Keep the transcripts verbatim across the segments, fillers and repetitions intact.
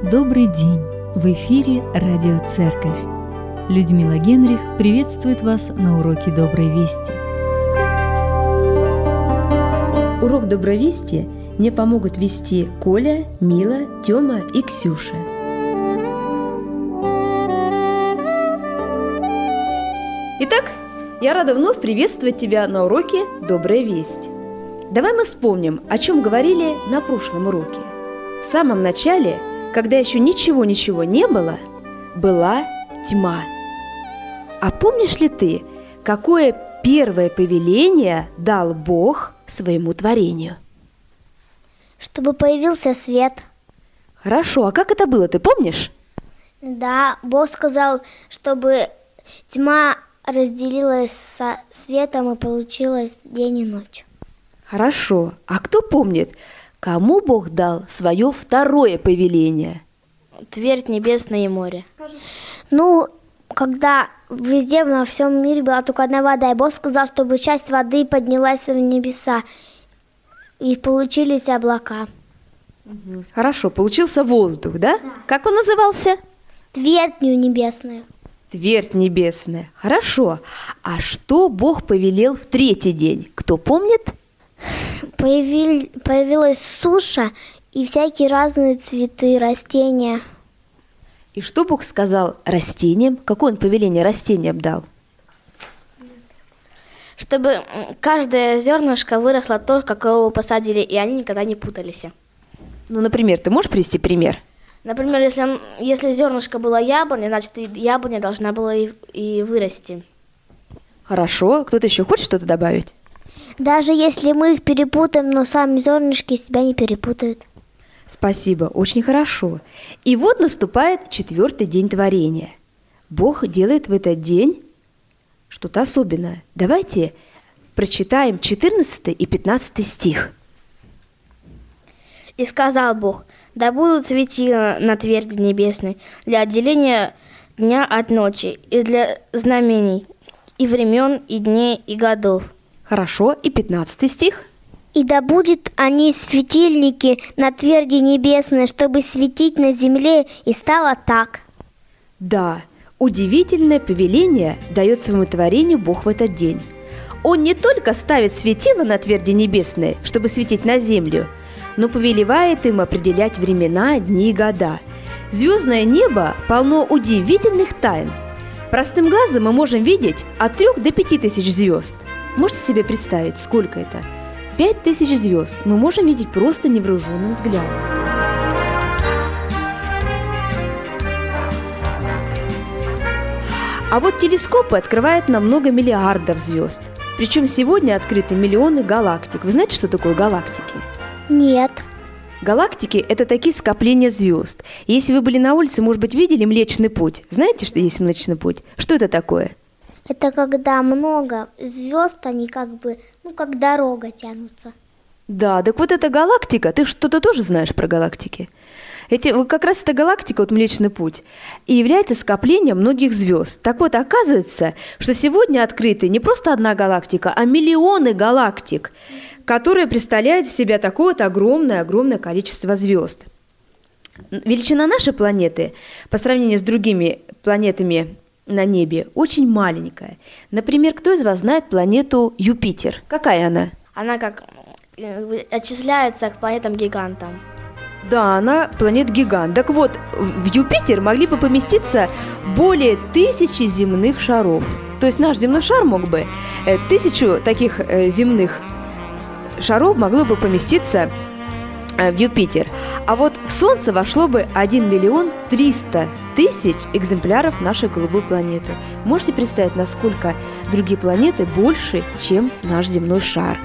Добрый день! В эфире Радио Церковь. Людмила Генрих приветствует вас на уроке Доброй Вести. Урок Доброй Вести мне помогут вести Коля, Мила, Тёма и Ксюша. Итак, я рада вновь приветствовать тебя на уроке Добрая Весть. Давай мы вспомним, о чем говорили на прошлом уроке. В самом начале, когда еще ничего-ничего не было, была тьма. А помнишь ли ты, какое первое повеление дал Бог своему творению? Чтобы появился свет. Хорошо, а как это было, ты помнишь? Да, Бог сказал, чтобы тьма разделилась со светом и получилось день и ночь. Хорошо, а кто помнит, кому Бог дал свое второе повеление? Твердь небесное и море. Ну, когда везде, во всем мире была только одна вода, и Бог сказал, чтобы часть воды поднялась в небеса, и получились облака. Хорошо, получился воздух, да? Да. Как он назывался? Твердью небесную. Твердь небесная. Хорошо. А что Бог повелел в третий день? Кто помнит? Появил, появилась суша и всякие разные цветы, растения. И что Бог сказал растениям? Какое он повеление растениям дал? Чтобы каждое зернышко выросло то, какое вы посадили, и они никогда не путались. Ну, например, ты можешь привести пример? Например, если, если зернышко было яблоня, значит, и яблоня должна была и, и вырасти. Хорошо. Кто-то еще хочет что-то добавить? Даже если мы их перепутаем, но сами зернышки себя не перепутают. Спасибо, очень хорошо. И вот наступает четвертый день творения. Бог делает в этот день что-то особенное. Давайте прочитаем четырнадцатый и пятнадцатый стих. «И сказал Бог, да будут светила на тверди небесной для отделения дня от ночи, и для знамений, и времен, и дней, и годов». Хорошо, и пятнадцатый стих. «И да будут они светильники на тверди небесной, чтобы светить на земле, и стало так». Да, удивительное повеление дает своему творению Бог в этот день. Он не только ставит светило на тверди небесной, чтобы светить на землю, но повелевает им определять времена, дни и года. Звездное небо полно удивительных тайн. Простым глазом мы можем видеть от трех до пяти тысяч звезд. Можете себе представить, сколько это? Пять тысяч звезд мы можем видеть просто невооруженным взглядом. А вот телескопы открывают на много миллиардов звезд. Причем сегодня открыты миллионы галактик. Вы знаете, что такое галактики? Нет. Галактики – это такие скопления звезд. Если вы были на улице, может быть, видели Млечный Путь. Знаете, что есть Млечный Путь? Что это такое? Это когда много звезд, они как бы, ну, как дорога тянутся. Да, так вот эта галактика, ты что-то тоже знаешь про галактики? Эти, как раз эта галактика, вот Млечный Путь, и является скоплением многих звезд. Так вот, оказывается, что сегодня открыты не просто одна галактика, а миллионы галактик, которые представляют в себя такое вот огромное-огромное количество звезд. Величина нашей планеты по сравнению с другими планетами на небе очень маленькая. Например, кто из вас знает планету Юпитер? Какая она? Она как отчисляется к планетам-гигантам. Да, она планет-гигант. Так вот, в Юпитер могли бы поместиться более тысячи земных шаров. То есть наш земной шар мог бы, э, тысячу таких э, земных шаров могло бы поместиться э, в Юпитер. А вот в Солнце вошло бы один миллион триста тысяч экземпляров нашей голубой планеты. Можете представить, насколько другие планеты больше, чем наш земной шар?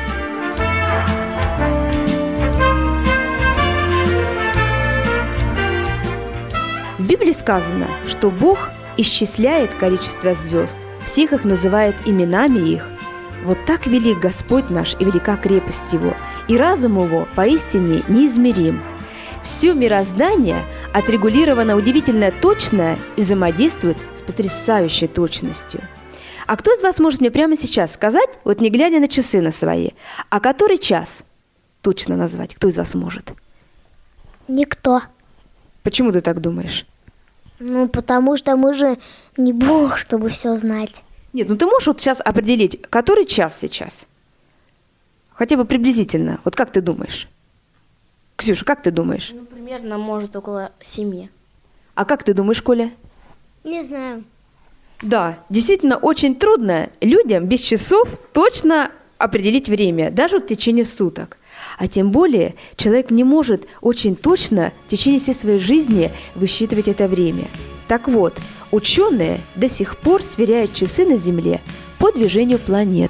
В Библии сказано, что Бог исчисляет количество звезд, всех их называет именами их. Вот так велик Господь наш и велика крепость Его, и разум Его поистине неизмерим. Все мироздание отрегулировано удивительно точно и взаимодействует с потрясающей точностью. А кто из вас может мне прямо сейчас сказать, вот не глядя на часы на свои, а который час точно назвать? Кто из вас может? Никто. Почему ты так думаешь? Ну, потому что мы же не Бог, чтобы все знать. Нет, ну ты можешь вот сейчас определить, который час сейчас? Хотя бы приблизительно. Вот как ты думаешь? Ксюша, как ты думаешь? Ну, примерно, может, около семи. А как ты думаешь, Коля? Не знаю. Да, действительно очень трудно людям без часов точно определить время, даже в течение суток. А тем более человек не может очень точно в течение всей своей жизни высчитывать это время. Так вот, ученые до сих пор сверяют часы на Земле по движению планет.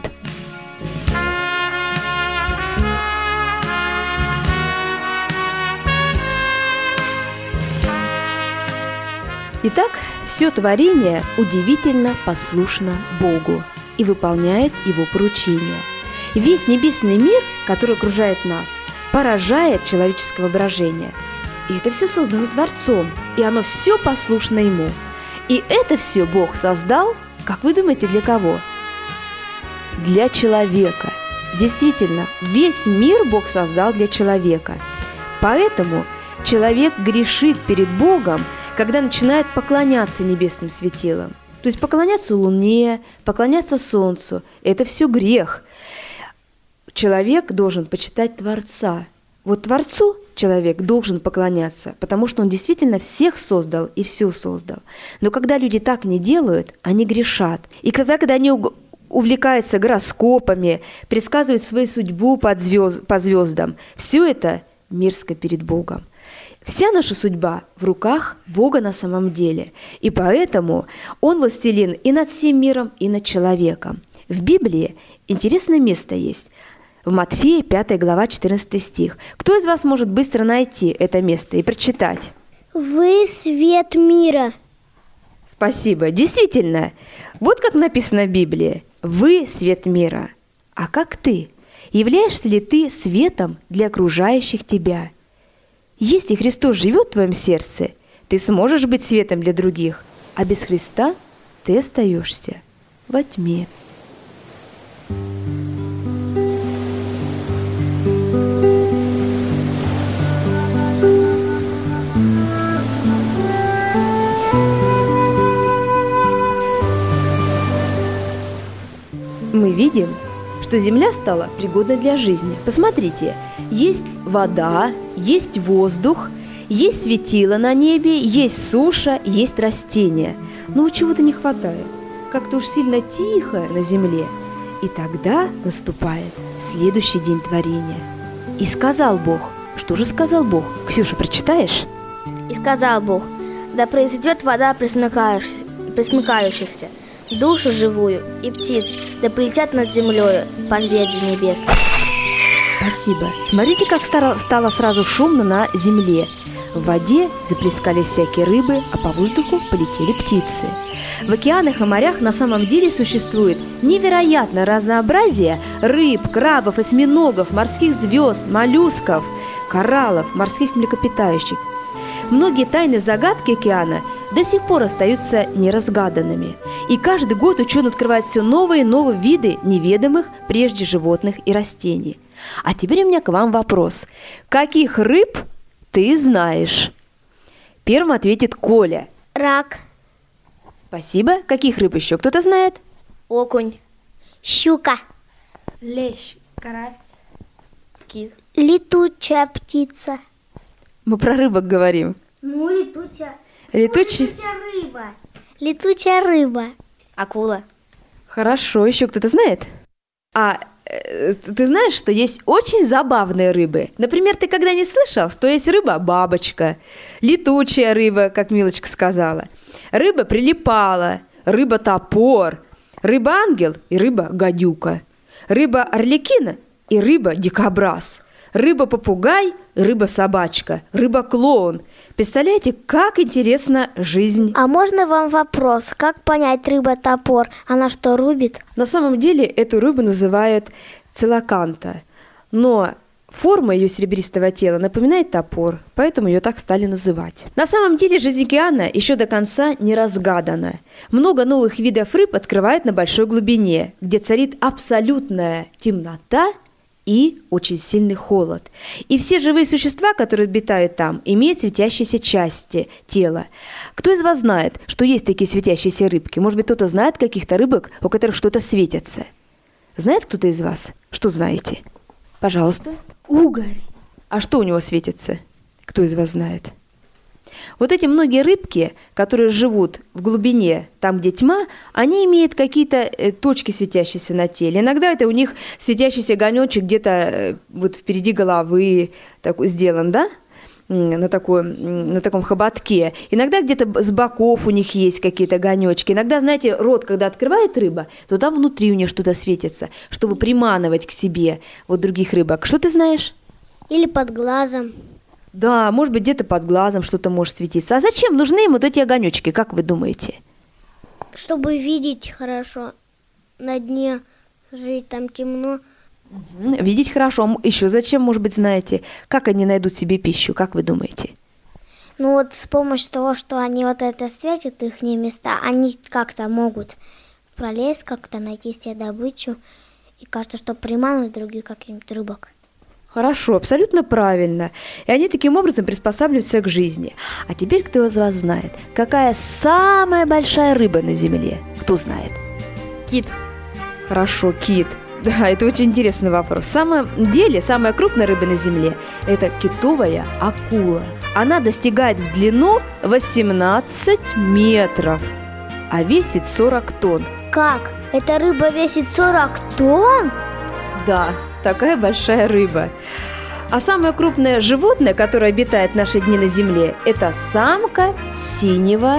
Итак, все творение удивительно послушно Богу и выполняет Его поручения. Весь небесный мир, который окружает нас, поражает человеческое воображение. И это все создано Творцом, и оно все послушно Ему. И это все Бог создал, как вы думаете, для кого? Для человека. Действительно, весь мир Бог создал для человека. Поэтому человек грешит перед Богом, когда начинает поклоняться небесным светилам. То есть поклоняться Луне, поклоняться Солнцу – это все грех. Человек должен почитать Творца. Вот Творцу человек должен поклоняться, потому что он действительно всех создал и все создал. Но когда люди так не делают, они грешат. И когда, когда они увлекаются гороскопами, предсказывают свою судьбу под звезд, по звездам, все это мерзко перед Богом. Вся наша судьба в руках Бога на самом деле, и поэтому Он властелин и над всем миром, и над человеком. В Библии интересное место есть. В Матфея пятая глава четырнадцатый стих. Кто из вас может быстро найти это место и прочитать? Вы свет мира. Спасибо. Действительно, вот как написано в Библии. Вы свет мира. А как ты? Являешься ли ты светом для окружающих тебя? Если Христос живет в твоем сердце, ты сможешь быть светом для других, а без Христа ты остаешься во тьме. Мы видим, что Земля стала пригодной для жизни. Посмотрите, есть вода, есть воздух, есть светило на небе, есть суша, есть растения. Но чего-то не хватает. Как-то уж сильно тихо на земле. И тогда наступает следующий день творения. И сказал Бог. Что же сказал Бог? Ксюша, прочитаешь? И сказал Бог: да произойдет вода пресмыкающихся, пресмыкающихся, душу живую и птиц, да полетят над землею по звезде небесной. Спасибо. Смотрите, как стало, стало сразу шумно на земле. В воде заплескались всякие рыбы, а по воздуху полетели птицы. В океанах и морях на самом деле существует невероятное разнообразие рыб, крабов, осьминогов, морских звезд, моллюсков, кораллов, морских млекопитающих. Многие тайны загадки океана до сих пор остаются неразгаданными. И каждый год ученые открывают все новые и новые виды неведомых прежде животных и растений. А теперь у меня к вам вопрос. Каких рыб ты знаешь? Первым ответит Коля. Рак. Спасибо. Каких рыб еще кто-то знает? Окунь, Щука. лещ, карась, кит. Летучая птица. Мы про рыбок говорим. Ну, летучая. Летучий? Летучая рыба. Летучая рыба. Акула. Хорошо. Еще кто-то знает? А э, ты знаешь, что есть очень забавные рыбы? Например, ты когда не слышал, что есть рыба-бабочка, летучая рыба, как Милочка сказала, рыба-прилипала, рыба-топор, рыба-ангел и рыба-гадюка, рыба-орликина и рыба-дикобраз, рыба-попугай, рыба-собачка, рыба-клоун. Представляете, как интересна жизнь. А можно вам вопрос? Как понять рыба-топор? Она что, рубит? На самом деле эту рыбу называют целоканта, но форма ее серебристого тела напоминает топор, поэтому ее так стали называть. На самом деле жизнь океана еще до конца не разгадана. Много новых видов рыб открывают на большой глубине, где царит абсолютная темнота и очень сильный холод. И все живые существа, которые обитают там, имеют светящиеся части тела. Кто из вас знает, что есть такие светящиеся рыбки? Может быть, кто-то знает каких-то рыбок, у которых что-то светится? Знает кто-то из вас? Что знаете? Пожалуйста. Угорь. А что у него светится? Кто из вас знает? Вот эти многие рыбки, которые живут в глубине, там, где тьма, они имеют какие-то э, точки, светящиеся на теле. Иногда это у них светящийся огонечек где-то э, вот впереди головы такой сделан, да? На, такой, на таком хоботке. Иногда где-то с боков у них есть какие-то огонечки. Иногда, знаете, рот, когда открывает рыба, то там внутри у нее что-то светится, чтобы приманивать к себе вот других рыбок. Что ты знаешь? Или под глазом. Да, может быть, где-то под глазом что-то может светиться. А зачем нужны им вот эти огонечки, как вы думаете? Чтобы видеть хорошо. На дне жить там темно. Видеть хорошо. Еще зачем, может быть, знаете? Как они найдут себе пищу, как вы думаете? Ну вот с помощью того, что они вот это светят, их места, они как-то могут пролезть, как-то найти себе добычу. И кажется, что приманывать других каких-нибудь рыбок. Хорошо, абсолютно правильно. И они таким образом приспосабливаются к жизни. А теперь кто из вас знает, какая самая большая рыба на Земле? Кто знает? Кит. Хорошо, кит. Да, это очень интересный вопрос. В самом деле, самая крупная рыба на Земле – это китовая акула. Она достигает в длину восемнадцать метров, а весит сорок тонн. Как? Эта рыба весит сорок тонн? Да, такая большая рыба. А самое крупное животное, которое обитает в наши дни на Земле, это самка синего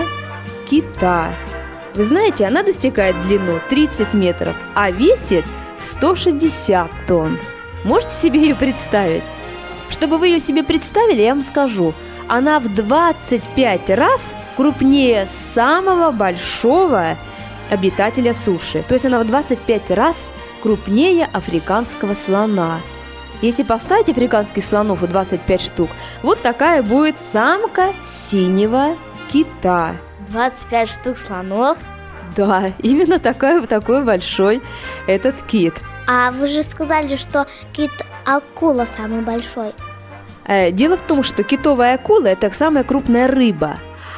кита. Вы знаете, она достигает в длину тридцать метров, а весит сто шестьдесят тонн. Можете себе ее представить? Чтобы вы ее себе представили, я вам скажу, она в двадцать пять раз крупнее самого большого обитателя суши. То есть она в двадцать пять раз крупнее африканского слона. Если поставить африканских слонов в двадцать пять штук, вот такая будет самка синего кита. двадцать пять штук слонов? Да, именно такой, такой большой этот кит. А вы же сказали, что кит-акула самый большой. Э, дело в том, что китовая акула – это самая крупная рыба,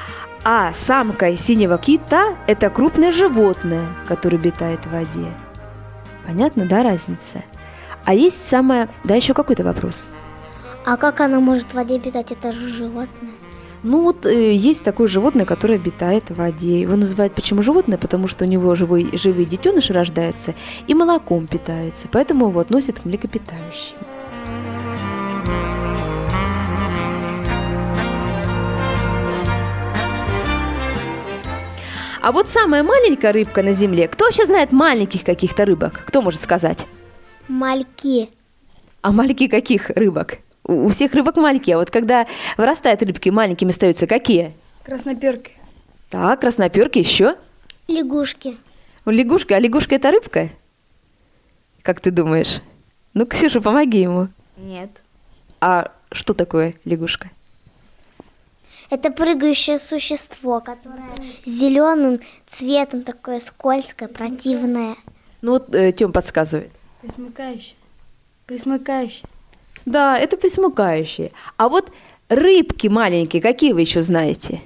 а самка синего кита – это крупное животное, которое обитает в воде. Понятно, да, разница? А есть самое… Да, еще какой-то вопрос. А как она может в воде обитать? Это же животное. Ну вот э, есть такое животное, которое обитает в воде. Его называют почему животное? Потому что у него живой, живые детеныши рождаются и молоком питаются. Поэтому его относят к млекопитающим. А вот самая маленькая рыбка на Земле. Кто вообще знает маленьких каких-то рыбок? Кто может сказать? Мальки. А маленькие каких рыбок? У всех рыбок маленькие. А вот когда вырастают рыбки, маленькими остаются какие? Красноперки. Так, красноперки еще. Лягушки. Лягушка. А лягушка это рыбка? Как ты думаешь? Ну, Ксюша, помоги ему. Нет. А что такое лягушка? Это прыгающее существо, которое зеленым цветом, такое скользкое, противное. Ну вот э, Тём подсказывает. Присмыкающие. Присмыкающие. Да, это пресмыкающие. А вот рыбки маленькие, какие вы еще знаете?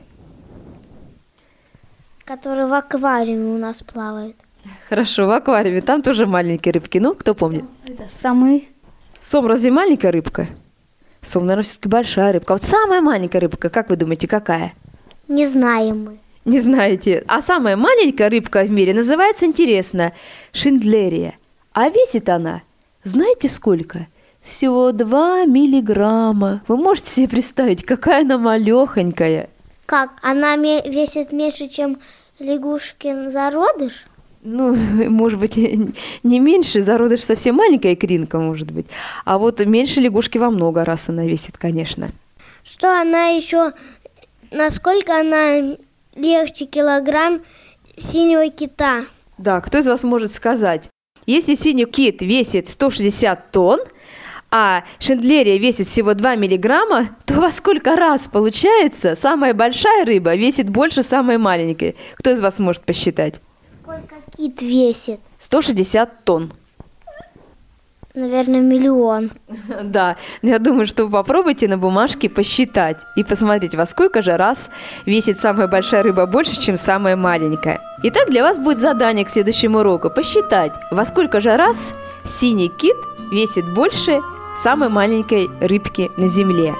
Которые в аквариуме у нас плавают. Хорошо, в аквариуме. Там тоже маленькие рыбки. Ну, кто помнит? Это самы. Сом разве маленькая рыбка? Сом, наверное, все-таки большая рыбка. А вот самая маленькая рыбка, как вы думаете, какая? Не знаем мы. Не знаете. А самая маленькая рыбка в мире называется, интересно, шиндлерия. А весит она, знаете сколько? Всего два миллиграмма. Вы можете себе представить, какая она малехонькая? Как? Она ме- весит меньше, чем лягушкин зародыш? Ну, может быть, не меньше, зародыш совсем маленькая икринка, может быть. А вот меньше лягушки во много раз она весит, конечно. Что она еще, насколько она легче килограмм синего кита? Да, кто из вас может сказать? Если синий кит весит сто шестьдесят тонн, а шиндлерия весит всего два миллиграмма, то во сколько раз, получается, самая большая рыба весит больше самой маленькой? Кто из вас может посчитать? Сколько кит весит? сто шестьдесят тонн. Наверное, миллион. Да, но я думаю, что вы попробуйте на бумажке посчитать и посмотреть, во сколько же раз весит самая большая рыба больше, чем самая маленькая. Итак, для вас будет задание к следующему уроку посчитать, во сколько же раз синий кит весит больше самой маленькой рыбки на земле.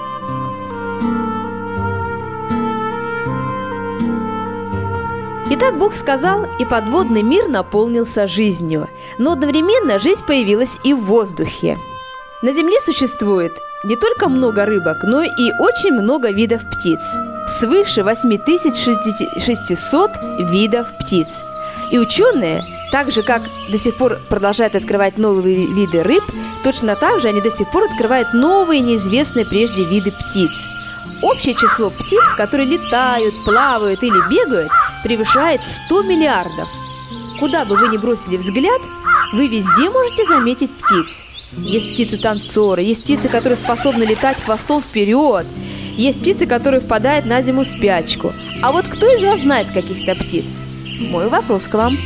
Итак, Бог сказал, и подводный мир наполнился жизнью, но одновременно жизнь появилась и в воздухе. На Земле существует не только много рыбок, но и очень много видов птиц. Свыше восемь тысяч шестисот видов птиц. И ученые, так же как до сих пор продолжают открывать новые виды рыб, точно так же они до сих пор открывают новые неизвестные прежде виды птиц. Общее число птиц, которые летают, плавают или бегают, превышает сто миллиардов. Куда бы вы ни бросили взгляд, вы везде можете заметить птиц. Есть птицы-танцоры, есть птицы, которые способны летать хвостом вперед, есть птицы, которые впадают на зиму в спячку. А вот кто из вас знает каких-то птиц? Мой вопрос к вам.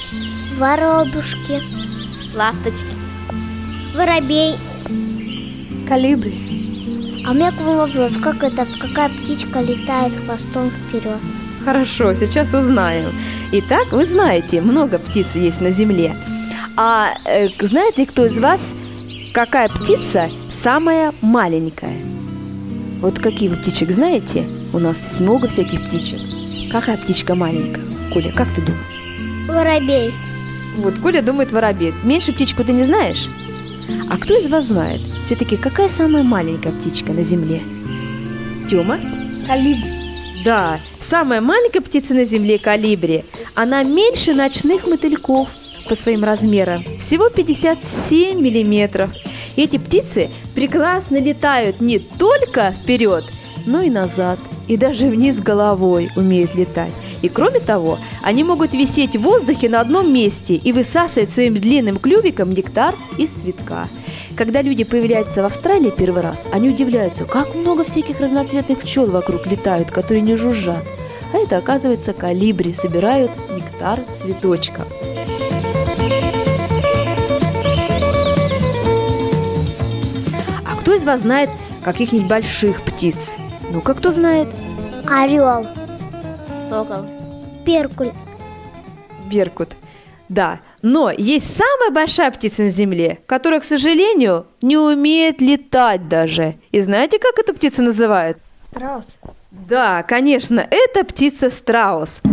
Воробушки, Ласточки. воробей. Колибри. А у меня к вам вопрос, как это, какая птичка летает хвостом вперед? Хорошо, сейчас узнаем. Итак, вы знаете, много птиц есть на Земле. А э, знает ли кто из вас, какая птица самая маленькая? Вот какие вы птичек знаете? У нас есть много всяких птичек. Какая птичка маленькая? Коля, как ты думаешь? Воробей. Вот Коля думает воробей. Меньше птичку ты не знаешь? А кто из вас знает, все-таки какая самая маленькая птичка на Земле? Тёма? Колибри. Да, самая маленькая птица на Земле – колибри. Она меньше ночных мотыльков по своим размерам. Всего пятьдесят семь миллиметров. И эти птицы прекрасно летают не только вперед, но и назад. И даже вниз головой умеют летать. И кроме того, они могут висеть в воздухе на одном месте и высасывать своим длинным клювиком нектар из цветка. Когда люди появляются в Австралии первый раз, они удивляются, как много всяких разноцветных пчел вокруг летают, которые не жужжат. А это, оказывается, колибри собирают нектар с цветочков. А кто из вас знает каких-нибудь больших птиц? Ну-ка, кто знает? Орел. Сокол. Перкуль. Беркут. Да, но есть самая большая птица на Земле, которая, к сожалению, не умеет летать даже. И знаете, как эту птицу называют? Страус. Да, конечно, это птица-страус.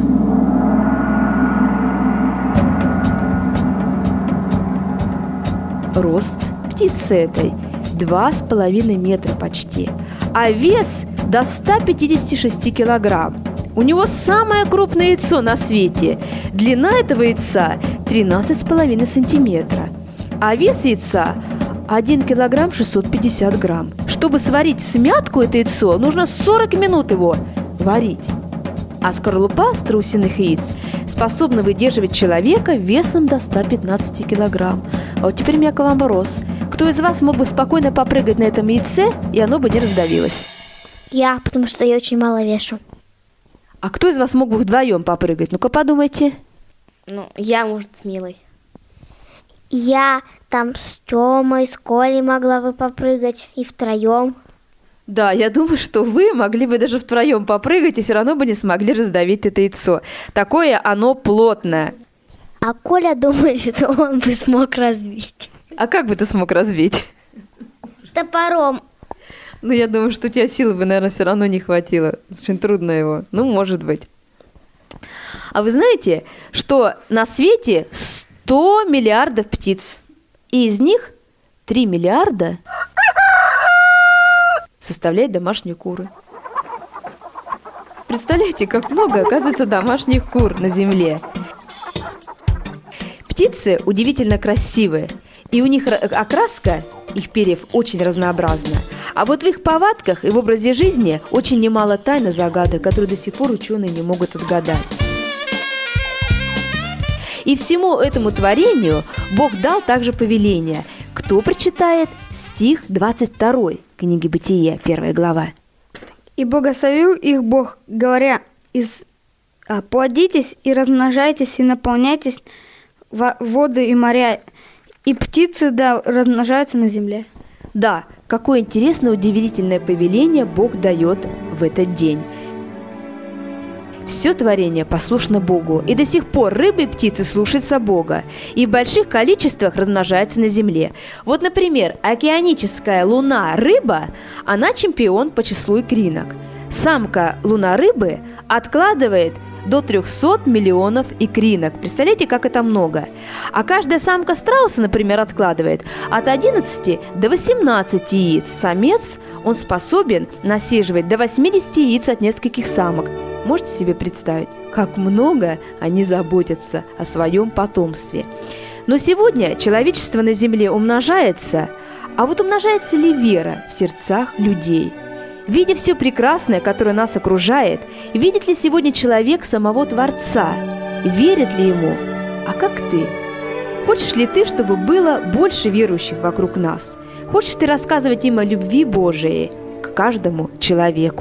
Рост птицы этой два с половиной метра почти, а вес до ста пятидесяти шести килограмм. У него самое крупное яйцо на свете. Длина этого яйца тринадцать с половиной сантиметра, а вес яйца один килограмм шестьсот пятьдесят грамм. Чтобы сварить смятку это яйцо, нужно сорок минут его варить. А скорлупа страусиных яиц способна выдерживать человека весом до ста пятнадцати килограмм. А вот теперь у меня к вам вопрос. Кто из вас мог бы спокойно попрыгать на этом яйце, и оно бы не раздавилось? Я, потому что я очень мало вешу. А кто из вас мог бы вдвоем попрыгать? Ну-ка подумайте. Ну, я, может, с Милой. Я там с Тёмой, с Колей могла бы попрыгать и втроем. Да, я думаю, что вы могли бы даже втроем попрыгать и все равно бы не смогли раздавить это яйцо. Такое оно плотное. А Коля думает, что он бы смог разбить. А как бы ты смог разбить? Топором. Ну, я думаю, что у тебя силы бы, наверное, все равно не хватило. Очень трудно его. Ну, может быть. А вы знаете, что на свете сто миллиардов птиц, и из них три миллиарда составляют домашние куры. Представляете, как много, оказывается, домашних кур на Земле. Птицы удивительно красивые, и у них окраска их перьев очень разнообразна. А вот в их повадках и в образе жизни очень немало тайн и загадок, которые до сих пор ученые не могут отгадать. И всему этому творению Бог дал также повеление. Кто прочитает стих двадцать второй книги Бытия, первая глава? И благословил их Бог, говоря, из, а, «Плодитесь и размножайтесь, и наполняйтесь воды и моря, И птицы, да, размножаются на земле. Да, какое интересное, удивительное повеление Бог дает в этот день. Все творение послушно Богу, и до сих пор рыбы и птицы слушаются Бога, и в больших количествах размножаются на земле. Вот, например, океаническая луна-рыба, она чемпион по числу икринок. Самка луна-рыбы откладывает до трехсот миллионов икринок. Представляете, как это много? А каждая самка страуса, например, откладывает от одиннадцати до восемнадцати яиц. Самец, он способен насиживать до восьмидесяти яиц от нескольких самок. Можете себе представить, как много они заботятся о своем потомстве. Но сегодня человечество на земле умножается, а вот умножается ли вера в сердцах людей? Видя все прекрасное, которое нас окружает, видит ли сегодня человек самого Творца? Верит ли ему? А как ты? Хочешь ли ты, чтобы было больше верующих вокруг нас? Хочешь ты рассказывать им о любви Божией к каждому человеку?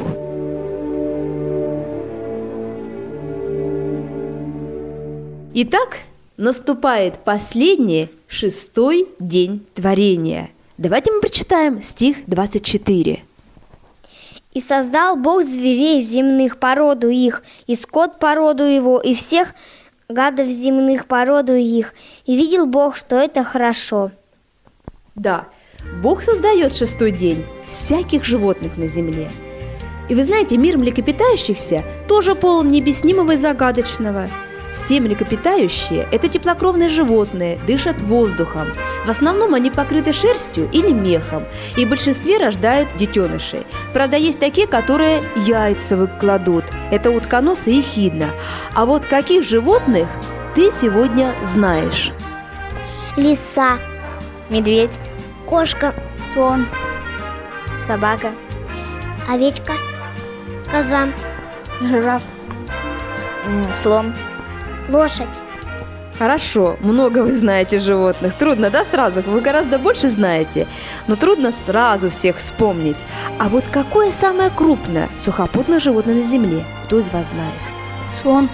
Итак, наступает последний, шестой день творения. Давайте мы прочитаем стих двадцать четыре. «И создал Бог зверей земных породу их, и скот породу его, и всех гадов земных породу их. И видел Бог, что это хорошо». Да, Бог создает шестой день всяких животных на земле. И вы знаете, мир млекопитающихся тоже полон необъяснимого и загадочного. Все млекопитающие – это теплокровные животные, дышат воздухом. В основном они покрыты шерстью или мехом, и в большинстве рождают детенышей. Правда, есть такие, которые яйца выкладут. Это утконос и эхидна. А вот каких животных ты сегодня знаешь? Лиса, Медведь, кошка, Слон, собака, овечка, коза, жираф, м, слон. лошадь. Хорошо, много вы знаете животных. Трудно, да, сразу? Вы гораздо больше знаете, но трудно сразу всех вспомнить. А вот какое самое крупное сухопутное животное на Земле? Кто из вас знает? слон,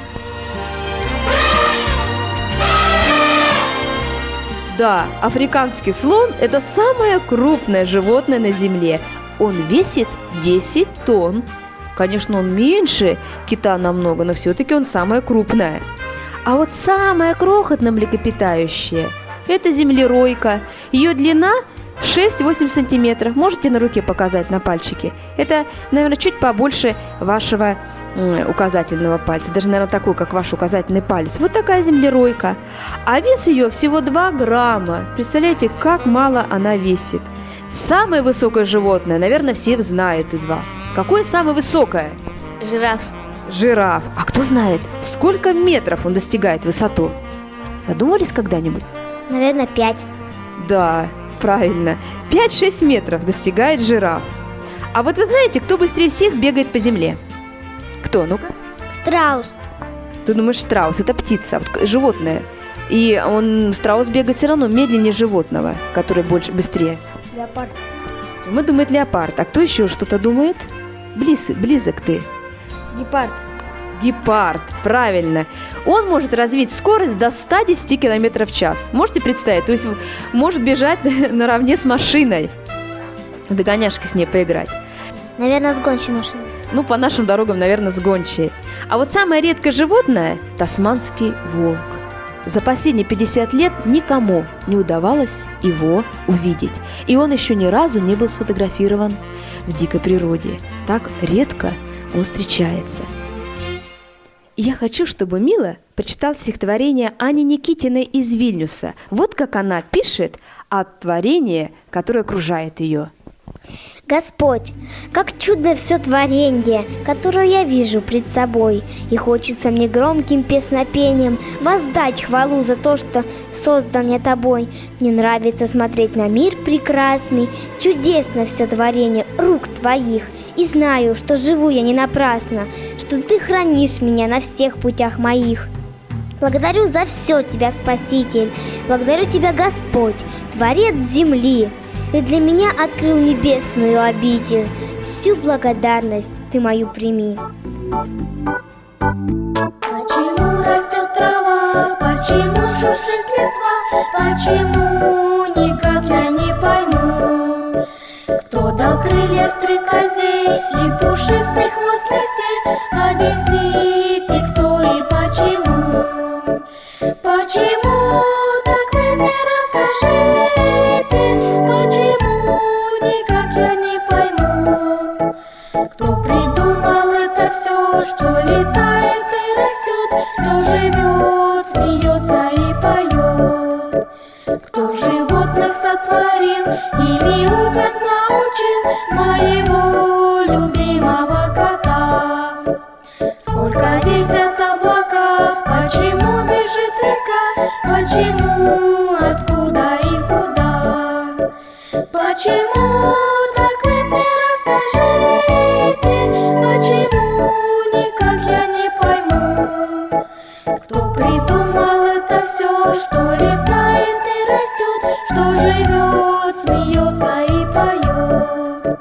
Да, африканский слон – это самое крупное животное на Земле. Он весит десять тонн. Конечно, он меньше кита намного, но все-таки он самое крупное. А вот самое крохотное млекопитающее – это землеройка. Ее длина шесть-восемь сантиметров. Можете на руке показать на пальчике? Это, наверное, чуть побольше вашего м, указательного пальца. Даже, наверное, такой, как ваш указательный палец. Вот такая землеройка. А вес ее всего два грамма. Представляете, как мало она весит. Самое высокое животное, наверное, все знают из вас. Какое самое высокое? Жираф. Жираф. А кто знает, сколько метров он достигает высоту? Задумывались когда-нибудь? Наверное, пять. Да, правильно. пять-шесть метров достигает жираф. А вот вы знаете, кто быстрее всех бегает по земле? Кто? Ну-ка. Страус. Ты думаешь, страус – это птица, вот животное. И он, страус бегает все равно медленнее животного, которое больше, быстрее. леопард, Мы думает леопард. А кто еще что-то думает? Близ, близок ты. гепард, Гепард, правильно. Он может развить скорость до ста десяти километров в час. Можете представить? То есть может бежать наравне с машиной. В догоняшки с ней поиграть. Наверное, с гончей машиной. Ну, по нашим дорогам, наверное, с гончей. А вот самое редкое животное – тасманский волк. За последние пятьдесят лет никому не удавалось его увидеть. И он еще ни разу не был сфотографирован в дикой природе. Так редко он встречается. Я хочу, чтобы Мила прочитала стихотворение Ани Никитиной из Вильнюса. Вот как она пишет о творении, которое окружает ее. Господь, как чудно все творенье, которое я вижу пред собой, и хочется мне громким песнопением воздать хвалу за то, что создан я тобой. Мне нравится смотреть на мир прекрасный, чудесно все творение рук твоих, и знаю, что живу я не напрасно, что ты хранишь меня на всех путях моих. Благодарю за все тебя, Спаситель, благодарю тебя, Господь, Творец земли. Ты для меня открыл небесную обитель. Всю благодарность ты мою прими. Почему растет трава? Почему шуршит листва, почему, никак я не пойму. Кто дал крылья стрекозе и пушистый хвост лисе? Объясните, кто и почему. Почему, так вы мне расскажите, почему, никак я не пойму. Кто придумал это все, что летает и растет, что живет, смеется и поет? Кто животных сотворил и мяукать научил моего любимого кота? Сколько весят облака, почему бежит река, почему, откуда и куда? Почему, так вы мне расскажите, почему, никак я не пойму. Кто придумал это все, что летает и растет, что живет, смеется и поет?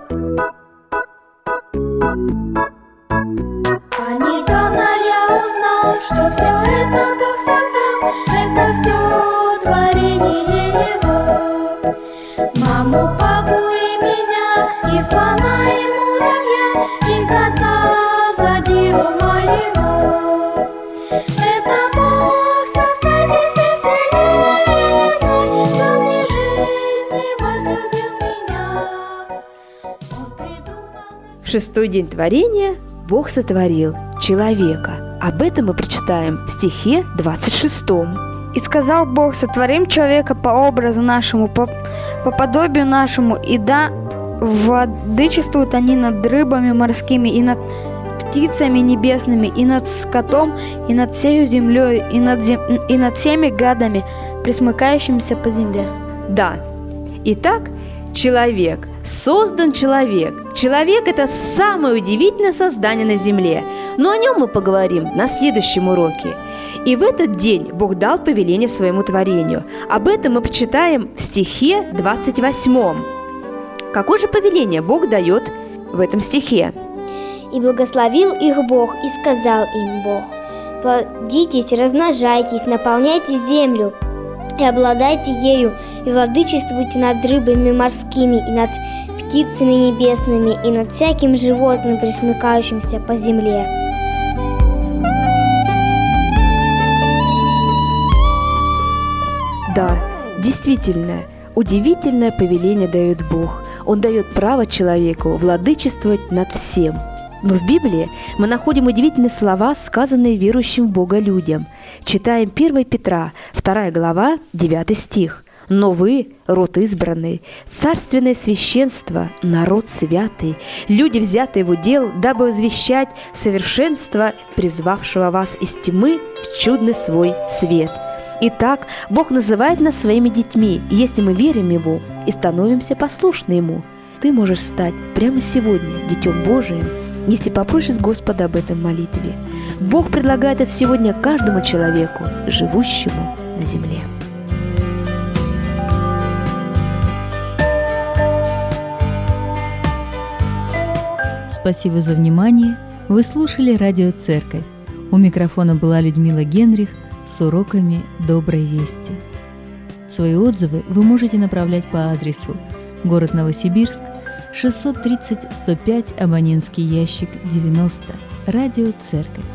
А недавно я узнал, что все это Бог создал, это все творение Его. Маму, папу и меня, и слона, и муравья, и кота, задиру моего. Это Бог, создатель всей вселенной, дал мне жизнь и возлюбил меня. Он придумал... В шестой день творения Бог сотворил человека. Об этом мы прочитаем в стихе двадцать шестом. «И сказал Бог, сотворим человека по образу нашему, по, по подобию нашему, и да владычествуют они над рыбами морскими, и над птицами небесными, и над скотом, и над всею землей, и над, зем... и над всеми гадами, пресмыкающимися по земле». Да, итак, человек, создан человек. Человек – это самое удивительное создание на земле. Но о нем мы поговорим на следующем уроке. И в этот день Бог дал повеление своему творению. Об этом мы прочитаем в стихе двадцать восьмом. Какое же повеление Бог дает в этом стихе? «И благословил их Бог, и сказал им Бог: плодитесь, размножайтесь, наполняйте землю, и обладайте ею, и владычествуйте над рыбами морскими, и над птицами небесными, и над всяким животным, пресмыкающимся по земле». Да, действительно, удивительное повеление дает Бог. Он дает право человеку владычествовать над всем. Но в Библии мы находим удивительные слова, сказанные верующим в Бога людям. Читаем первое Петра, вторая глава, девятый стих. «Но вы, род избранный, царственное священство, народ святый, люди, взятые в удел, дабы возвещать совершенство призвавшего вас из тьмы в чудный свой свет». Итак, Бог называет нас своими детьми, если мы верим Ему и становимся послушны Ему. Ты можешь стать прямо сегодня Детем Божиим, если попросишь Господа об этом в молитве. Бог предлагает это сегодня каждому человеку, живущему на земле. Спасибо за внимание. Вы слушали Радио Церковь. У микрофона была Людмила Генрих с уроками Доброй Вести. Свои отзывы вы можете направлять по адресу: город Новосибирск, шестьсот тридцать сто пять, абонентский ящик девяносто, Радио Церковь.